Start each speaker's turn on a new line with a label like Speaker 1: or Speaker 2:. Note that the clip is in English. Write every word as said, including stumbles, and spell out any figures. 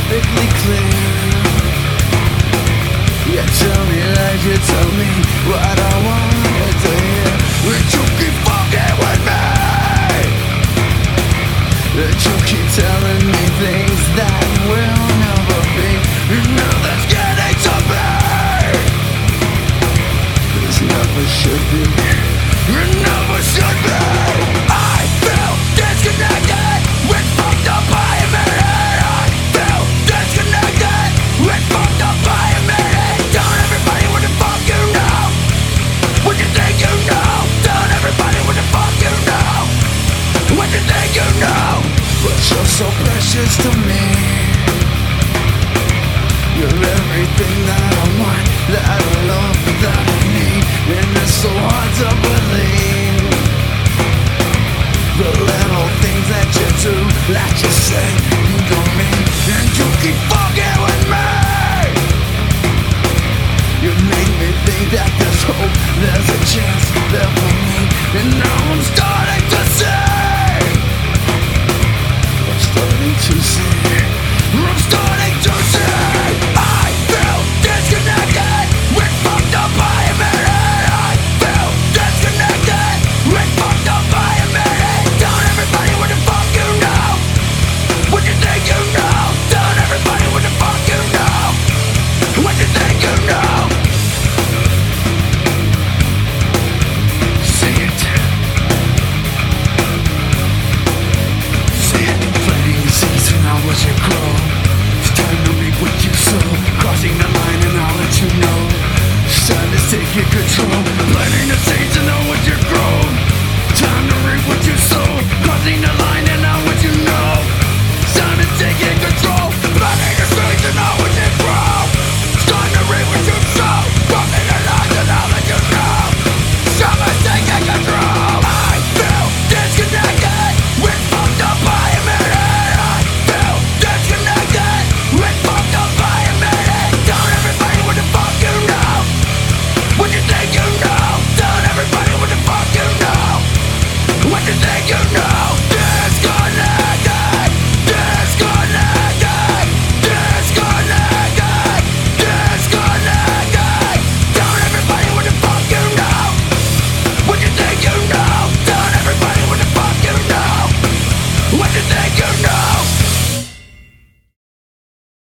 Speaker 1: perfectly clear. You tell me lies, you tell me what I wanted to hear. But you keep fucking with me. But you keep telling me things that will never be. And now that's getting to me. This never should be. It never should be. I feel disconnected with fucked up I admit it. I feel disconnected with fucked up I admit it. Don't everybody what the fuck you know. What you think you know. Don't everybody what the fuck you know. What you think you know. But you're so precious to me. You're everything that I want, that I love, that I need. And it's so hard to believe the little things that you do, that you say, you don't mean. And you keep fucking with me. You make me think that there's hope, there's a chance there for me. And now I'm starting to see. I'm starting to see. I'm starting to see. I feel disconnected with fucked up I admit it. I feel disconnected with fucked up I admit it. Don't everybody what the fuck you know. What you think you know. Don't everybody what the fuck you know. What you think you know. See it. See it. Planting seeds and I'll watch it grow. It's time to reap what you sow. Crossing the line and I'll let you know. It's time to take your control. Planting the seeds